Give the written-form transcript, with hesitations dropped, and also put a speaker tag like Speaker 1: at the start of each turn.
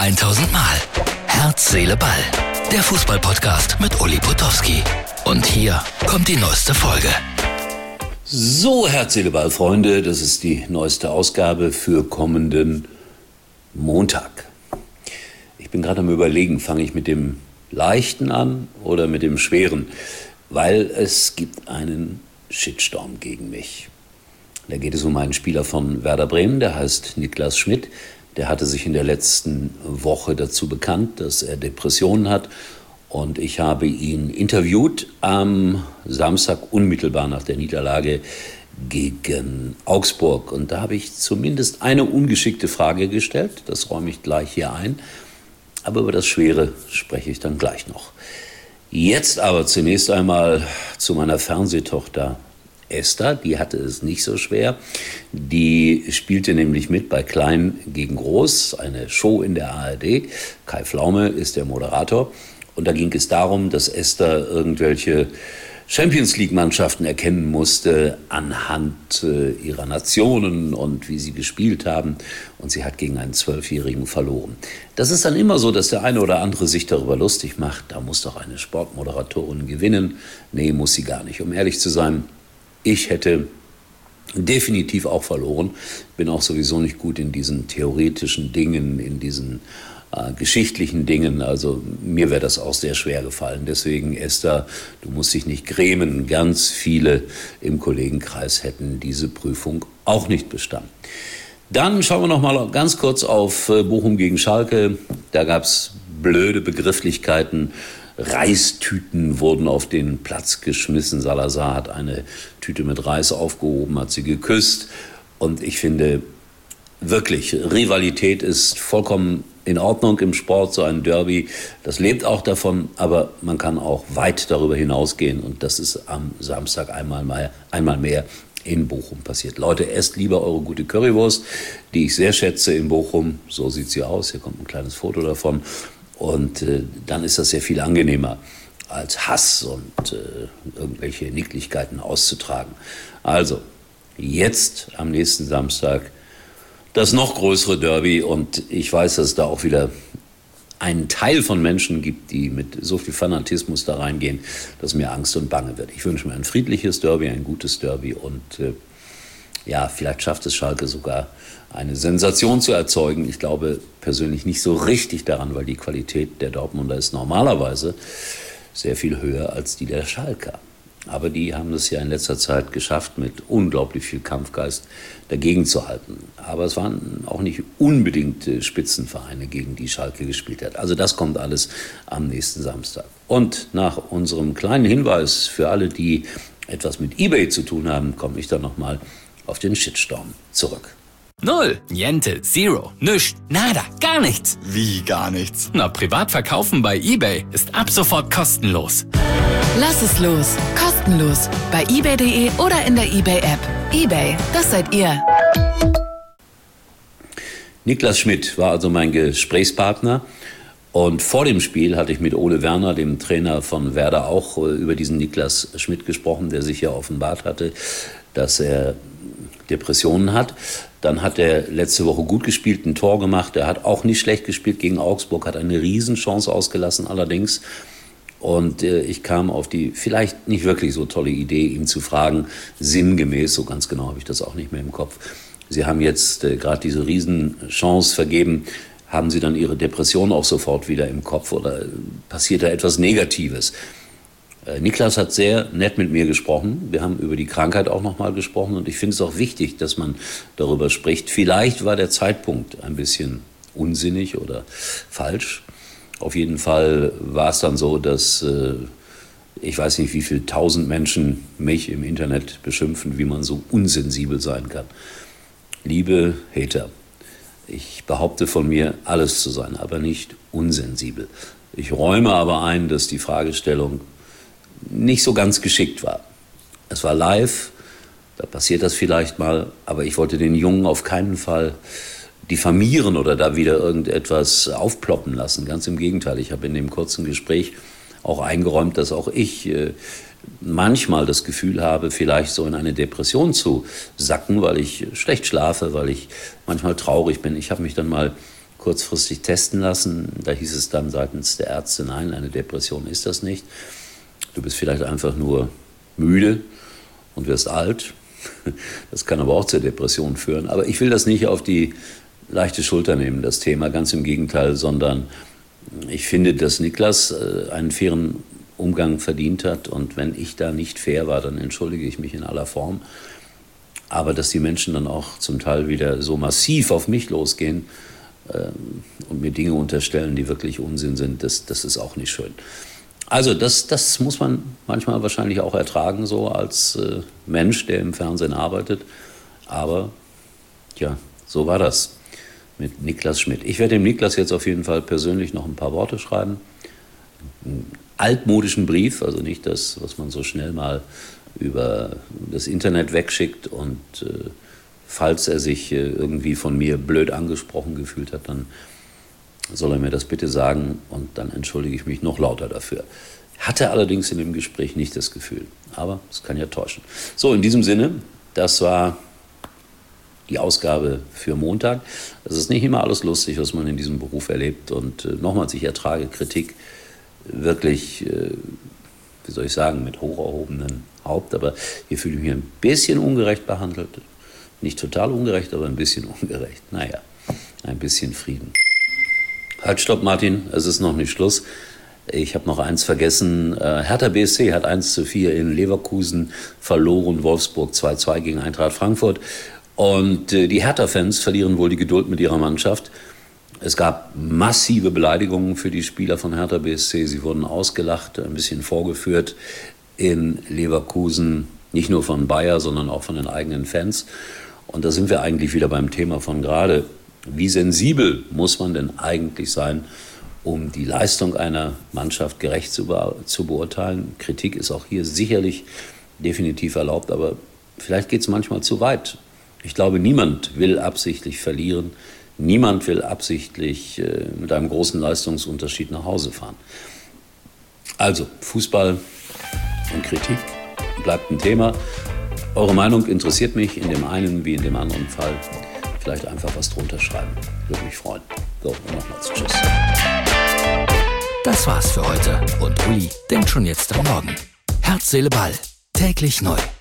Speaker 1: 1000 Mal. Herz, Seele, Ball. Der Fußball-Podcast mit Uli Potowski. Und hier kommt die neueste Folge.
Speaker 2: So, Herz, Seele, Ball, Freunde, das ist die neueste Ausgabe für kommenden Montag. Ich bin gerade am Überlegen, fange ich mit dem Leichten an oder mit dem Schweren? Weil es gibt einen Shitstorm gegen mich. Da geht es um einen Spieler von Werder Bremen, der heißt Niklas Schmidt. Der hatte sich in der letzten Woche dazu bekannt, dass er Depressionen hat. Und ich habe ihn interviewt am Samstag, unmittelbar nach der Niederlage gegen Augsburg. Und da habe ich zumindest eine ungeschickte Frage gestellt. Das räume ich gleich hier ein. Aber über das Schwere spreche ich dann gleich noch. Jetzt aber zunächst einmal zu meiner Fernsehtochter Esther, die hatte es nicht so schwer. Die spielte nämlich mit bei Klein gegen Groß, eine Show in der ARD. Kai Pflaume ist der Moderator. Und da ging es darum, dass Esther irgendwelche Champions-League-Mannschaften erkennen musste anhand ihrer Nationen und wie sie gespielt haben. Und sie hat gegen einen 12-Jährigen verloren. Das ist dann immer so, dass der eine oder andere sich darüber lustig macht. Da muss doch eine Sportmoderatorin gewinnen. Nee, muss sie gar nicht. Um ehrlich zu sein, ich hätte definitiv auch verloren. Bin auch sowieso nicht gut in diesen theoretischen Dingen, in diesen geschichtlichen Dingen. Also mir wäre das auch sehr schwer gefallen. Deswegen, Esther, du musst dich nicht grämen. Ganz viele im Kollegenkreis hätten diese Prüfung auch nicht bestanden. Dann schauen wir noch mal ganz kurz auf Bochum gegen Schalke. Da gab es blöde Begrifflichkeiten. Reistüten wurden auf den Platz geschmissen. Salazar hat eine Tüte mit Reis aufgehoben, hat sie geküsst. Und ich finde wirklich, Rivalität ist vollkommen in Ordnung im Sport, so ein Derby. Das lebt auch davon, aber man kann auch weit darüber hinausgehen. Und das ist am Samstag einmal mehr in Bochum passiert. Leute, esst lieber eure gute Currywurst, die ich sehr schätze in Bochum. So sieht sie aus. Hier kommt ein kleines Foto davon. Und dann ist das sehr viel angenehmer, als Hass und irgendwelche Nicklichkeiten auszutragen. Also, jetzt am nächsten Samstag das noch größere Derby. Und ich weiß, dass es da auch wieder einen Teil von Menschen gibt, die mit so viel Fanatismus da reingehen, dass mir Angst und Bange wird. Ich wünsche mir ein friedliches Derby, ein gutes Derby und ja, vielleicht schafft es Schalke sogar, eine Sensation zu erzeugen. Ich glaube persönlich nicht so richtig daran, weil die Qualität der Dortmunder ist normalerweise sehr viel höher als die der Schalker. Aber die haben es ja in letzter Zeit geschafft, mit unglaublich viel Kampfgeist dagegen zu halten. Aber es waren auch nicht unbedingt Spitzenvereine, gegen die Schalke gespielt hat. Also das kommt alles am nächsten Samstag. Und nach unserem kleinen Hinweis für alle, die etwas mit eBay zu tun haben, komme ich dann nochmal auf den Shitstorm zurück.
Speaker 1: Null, Niente, Zero, nüscht, nada, gar nichts.
Speaker 3: Wie gar nichts?
Speaker 1: Na, privat verkaufen bei eBay ist ab sofort kostenlos.
Speaker 4: Lass es los, kostenlos, bei ebay.de oder in der eBay-App. eBay, das seid ihr.
Speaker 2: Niklas Schmidt war also mein Gesprächspartner. Und vor dem Spiel hatte ich mit Ole Werner, dem Trainer von Werder, auch über diesen Niklas Schmidt gesprochen, der sich ja offenbart hatte, dass er Depressionen hat. Dann hat er letzte Woche gut gespielt, ein Tor gemacht. Er hat auch nicht schlecht gespielt gegen Augsburg, hat eine Riesenchance ausgelassen allerdings. Und ich kam auf die vielleicht nicht wirklich so tolle Idee, ihn zu fragen, sinngemäß, so ganz genau habe ich das auch nicht mehr im Kopf. Sie haben jetzt gerade diese Riesenchance vergeben. Haben Sie dann Ihre Depression auch sofort wieder im Kopf oder passiert da etwas Negatives? Niklas hat sehr nett mit mir gesprochen. Wir haben über die Krankheit auch nochmal gesprochen und ich finde es auch wichtig, dass man darüber spricht. Vielleicht war der Zeitpunkt ein bisschen unsinnig oder falsch. Auf jeden Fall war es dann so, dass ich weiß nicht, wie viele 1000 Menschen mich im Internet beschimpfen, wie man so unsensibel sein kann. Liebe Hater, ich behaupte von mir, alles zu sein, aber nicht unsensibel. Ich räume aber ein, dass die Fragestellung nicht so ganz geschickt war. Es war live, da passiert das vielleicht mal, aber ich wollte den Jungen auf keinen Fall diffamieren oder da wieder irgendetwas aufploppen lassen. Ganz im Gegenteil, ich habe in dem kurzen Gespräch auch eingeräumt, dass auch ich manchmal das Gefühl habe, vielleicht so in eine Depression zu sacken, weil ich schlecht schlafe, weil ich manchmal traurig bin. Ich habe mich dann mal kurzfristig testen lassen. Da hieß es dann seitens der Ärzte, nein, eine Depression ist das nicht. Du bist vielleicht einfach nur müde und wirst alt. Das kann aber auch zur Depression führen. Aber ich will das nicht auf die leichte Schulter nehmen, das Thema, ganz im Gegenteil, sondern ich finde, dass Niklas einen fairen Umgang verdient hat. Und wenn ich da nicht fair war, dann entschuldige ich mich in aller Form. Aber dass die Menschen dann auch zum Teil wieder so massiv auf mich losgehen und mir Dinge unterstellen, die wirklich Unsinn sind, das ist auch nicht schön. Also das muss man manchmal wahrscheinlich auch ertragen, so als Mensch, der im Fernsehen arbeitet. Aber ja, so war das mit Niklas Schmidt. Ich werde dem Niklas jetzt auf jeden Fall persönlich noch ein paar Worte schreiben. Einen altmodischen Brief, also nicht das, was man so schnell mal über das Internet wegschickt. Und falls er sich irgendwie von mir blöd angesprochen gefühlt hat, dann soll er mir das bitte sagen und dann entschuldige ich mich noch lauter dafür. Hatte allerdings in dem Gespräch nicht das Gefühl, aber es kann ja täuschen. So, in diesem Sinne, das war die Ausgabe für Montag. Es ist nicht immer alles lustig, was man in diesem Beruf erlebt. Und nochmals, ich ertrage Kritik wirklich, wie soll ich sagen, mit hoch erhobenem Haupt. Aber hier fühle ich mich ein bisschen ungerecht behandelt. Nicht total ungerecht, aber ein bisschen ungerecht. Naja, ein bisschen Frieden. Halt, stopp, Martin, es ist noch nicht Schluss. Ich habe noch eins vergessen. Hertha BSC hat 1:4 in Leverkusen verloren, Wolfsburg 2:2 gegen Eintracht Frankfurt. Und die Hertha-Fans verlieren wohl die Geduld mit ihrer Mannschaft. Es gab massive Beleidigungen für die Spieler von Hertha BSC. Sie wurden ausgelacht, ein bisschen vorgeführt in Leverkusen. Nicht nur von Bayer, sondern auch von den eigenen Fans. Und da sind wir eigentlich wieder beim Thema von gerade. Wie sensibel muss man denn eigentlich sein, um die Leistung einer Mannschaft gerecht zu beurteilen? Kritik ist auch hier sicherlich definitiv erlaubt, aber vielleicht geht es manchmal zu weit. Ich glaube, niemand will absichtlich verlieren. Niemand will absichtlich mit einem großen Leistungsunterschied nach Hause fahren. Also, Fußball und Kritik bleibt ein Thema. Eure Meinung interessiert mich in dem einen wie in dem anderen Fall. Vielleicht einfach was drunter schreiben. Würde mich freuen. So, und nochmals tschüss.
Speaker 1: Das war's für heute. Und Uli denkt schon jetzt am Morgen. Herz, Seele, Ball. Täglich neu.